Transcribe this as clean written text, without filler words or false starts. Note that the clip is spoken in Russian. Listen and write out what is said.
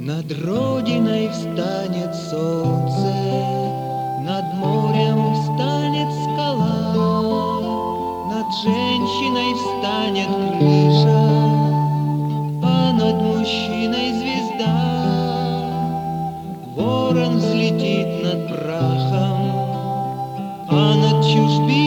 Над Родиной встанет солнце, над морем встанет скала, над женщиной встанет крыша, а над мужчиной звезда. Ворон взлетит над прахом, а над чужбиной